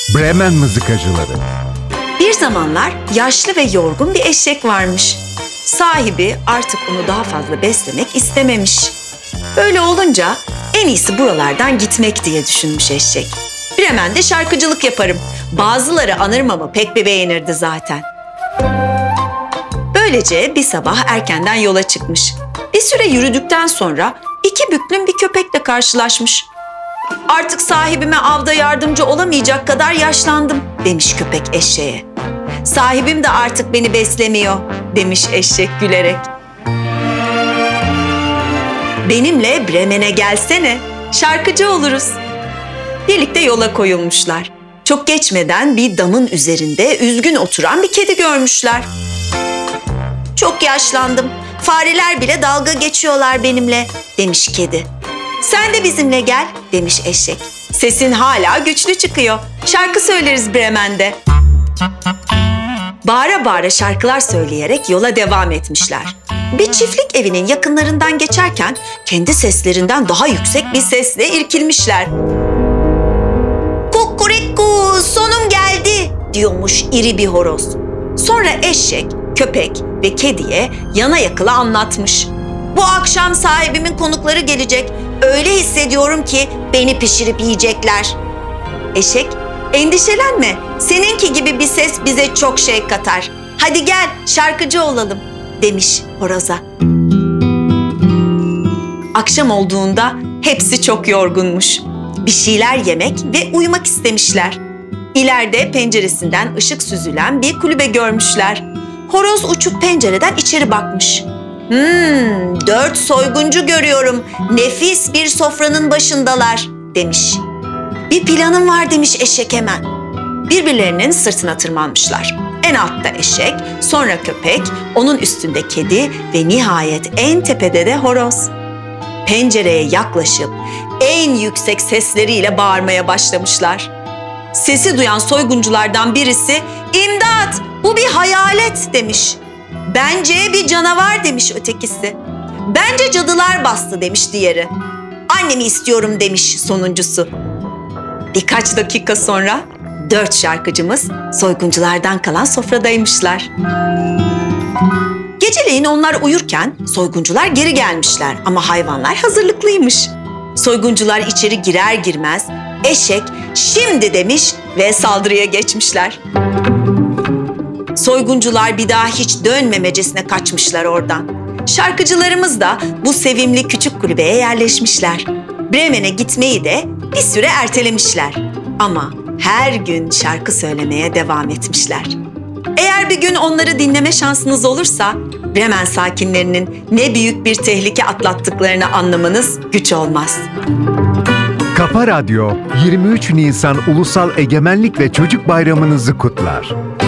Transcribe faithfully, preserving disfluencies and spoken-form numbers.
Bremen Mızıkacıları. Bir zamanlar yaşlı ve yorgun bir eşek varmış. Sahibi artık onu daha fazla beslemek istememiş. Böyle olunca en iyisi buralardan gitmek diye düşünmüş eşek. Bremen'de şarkıcılık yaparım. Bazıları anırım ama pek bir beğenirdi zaten. Böylece bir sabah erkenden yola çıkmış. Bir süre yürüdükten sonra iki büklüm bir köpekle karşılaşmış. "Artık sahibime avda yardımcı olamayacak kadar yaşlandım," demiş köpek eşeğe. "Sahibim de artık beni beslemiyor," demiş eşek gülerek. "Benimle Bremen'e gelsene, şarkıcı oluruz." Birlikte yola koyulmuşlar. Çok geçmeden bir damın üzerinde üzgün oturan bir kedi görmüşler. "Çok yaşlandım, fareler bile dalga geçiyorlar benimle," demiş kedi. "Sen de bizimle gel," demiş eşek. "Sesin hala güçlü çıkıyor. Şarkı söyleriz Bremen'de." Bağıra bağıra şarkılar söyleyerek yola devam etmişler. Bir çiftlik evinin yakınlarından geçerken kendi seslerinden daha yüksek bir sesle irkilmişler. "Kukuriku, sonum geldi," diyormuş iri bir horoz. Sonra eşek, köpek ve kediye yana yakıla anlatmış. "Bu akşam sahibimin konukları gelecek. Öyle hissediyorum ki beni pişirip yiyecekler." Eşek, "Endişelenme, seninki gibi bir ses bize çok şey katar. Hadi gel, şarkıcı olalım," demiş horoza. Akşam olduğunda hepsi çok yorgunmuş. Bir şeyler yemek ve uyumak istemişler. İleride penceresinden ışık süzülen bir kulübe görmüşler. Horoz uçup pencereden içeri bakmış. "Hmm, dört soyguncu görüyorum. Nefis bir sofranın başındalar," demiş. "Bir planım var," demiş eşek hemen. Birbirlerinin sırtına tırmanmışlar. En altta eşek, sonra köpek, onun üstünde kedi ve nihayet en tepede de horoz. Pencereye yaklaşıp en yüksek sesleriyle bağırmaya başlamışlar. Sesi duyan soygunculardan birisi, "İmdat, bu bir hayalet," demiş. "Bence bir canavar," demiş ötekisi. "Bence cadılar bastı," demiş diğeri. "Annemi istiyorum," demiş sonuncusu. Birkaç dakika sonra dört şarkıcımız soygunculardan kalan sofradaymışlar. Geceleyin onlar uyurken soyguncular geri gelmişler ama hayvanlar hazırlıklıymış. Soyguncular içeri girer girmez eşek "Şimdi," demiş ve saldırıya geçmişler. Soyguncular bir daha hiç dönmemecesine kaçmışlar oradan. Şarkıcılarımız da bu sevimli küçük kulübeye yerleşmişler. Bremen'e gitmeyi de bir süre ertelemişler. Ama her gün şarkı söylemeye devam etmişler. Eğer bir gün onları dinleme şansınız olursa, Bremen sakinlerinin ne büyük bir tehlike atlattıklarını anlamanız güç olmaz. Kafa Radyo yirmi üç Nisan Ulusal Egemenlik ve Çocuk Bayramınızı kutlar.